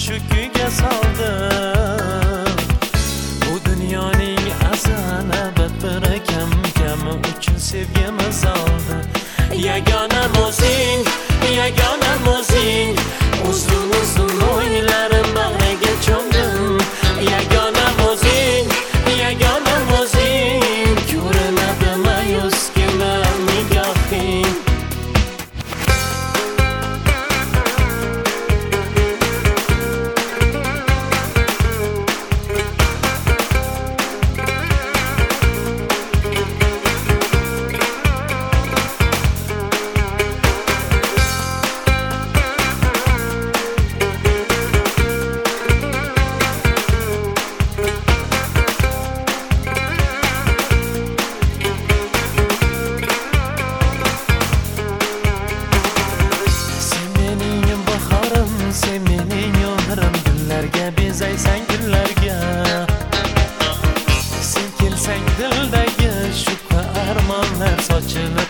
shu kuyga soldim. Bu dunyoning azalabat biri kam uchun sevgimiz oldi. Yagonam o'zing, yagonam o'zing, uzun o'ylarim bag'riga cho'mdim. Yagonam o'zing, yagonam o'zing, ko'rinadi ma'yusgina nigohing. Sen mening yo'llarim, gullarga bezaysan gullarga. Sen kelsang dildagi shu armonlar sochilib